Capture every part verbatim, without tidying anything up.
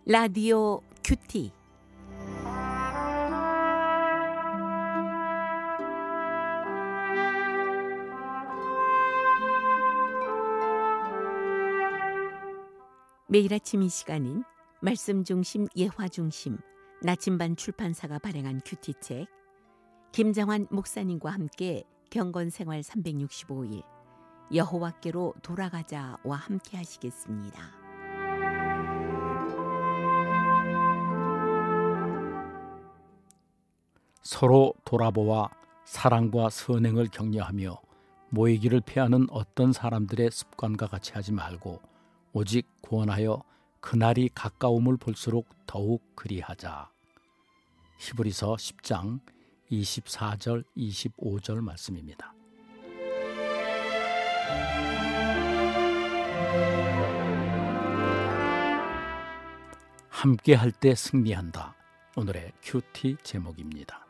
라디오 큐티. 매일 아침 이 시간은 말씀 중심, 예화 중심, 나침반 출판사가 발행한 큐티책, 김장환 목사님과 함께 경건생활 삼백육십오 일, 여호와께로 돌아가자와 함께 하시겠습니다. 서로 돌아보아 사랑과 선행을 격려하며 모이기를 피하는 어떤 사람들의 습관과 같이 하지 말고 오직 구원하여 그날이 가까움을 볼수록 더욱 그리하자. 히브리서 십 장 이십사 절 이십오 절 말씀입니다. 함께 할 때 승리한다. 오늘의 큐티 제목입니다.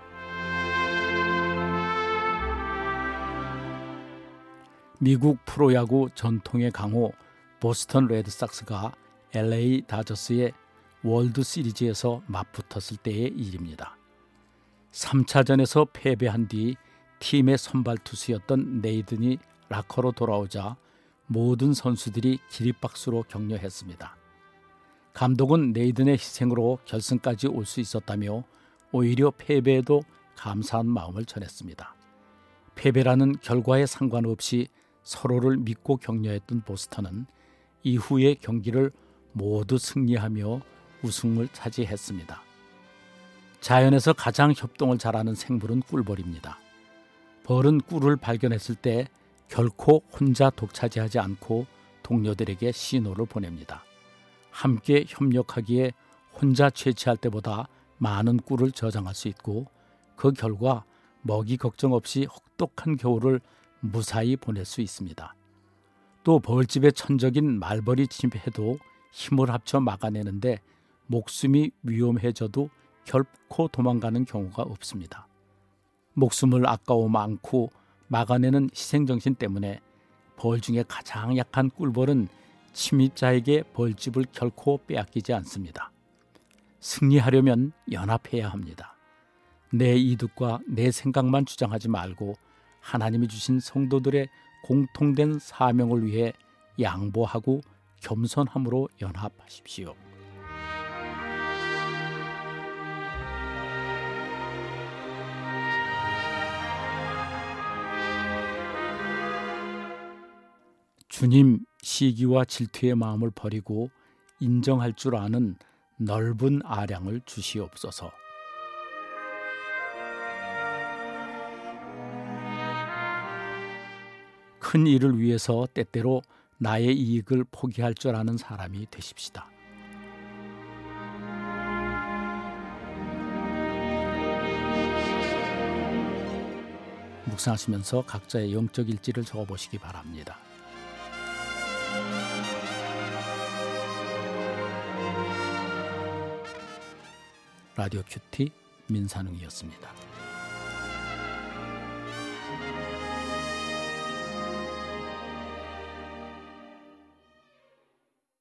미국 프로야구 전통의 강호 보스턴 레드삭스가 엘에이 다저스의 월드 시리즈에서 맞붙었을 때의 일입니다. 삼 차전에서 패배한 뒤 팀의 선발 투수였던 네이든이 락커로 돌아오자 모든 선수들이 기립박수로 격려했습니다. 감독은 네이든의 희생으로 결승까지 올 수 있었다며 오히려 패배에도 감사한 마음을 전했습니다. 패배라는 결과에 상관없이 서로를 믿고 격려했던 보스턴은 이후의 경기를 모두 승리하며 우승을 차지했습니다. 자연에서 가장 협동을 잘하는 생물은 꿀벌입니다. 벌은 꿀을 발견했을 때 결코 혼자 독차지하지 않고 동료들에게 신호를 보냅니다. 함께 협력하기에 혼자 채취할 때보다 많은 꿀을 저장할 수 있고 그 결과 먹이 걱정 없이 혹독한 겨울을 무사히 보낼 수 있습니다. 또 벌집에 천적인 말벌이 침입해도 힘을 합쳐 막아내는데 목숨이 위험해져도 결코 도망가는 경우가 없습니다. 목숨을 아까워 많고 막아내는 희생정신 때문에 벌 중에 가장 약한 꿀벌은 침입자에게 벌집을 결코 빼앗기지 않습니다. 승리하려면 연합해야 합니다. 내 이득과 내 생각만 주장하지 말고 하나님이 주신 성도들의 공통된 사명을 위해 양보하고 겸손함으로 연합하십시오. 주님, 시기와 질투의 마음을 버리고 인정할 줄 아는 넓은 아량을 주시옵소서. 큰 일을 위해서 때때로 나의 이익을 포기할 줄 아는 사람이 되십시다. 묵상하시면서 각자의 영적 일지를 적어보시기 바랍니다. 라디오 큐티 민산웅이었습니다.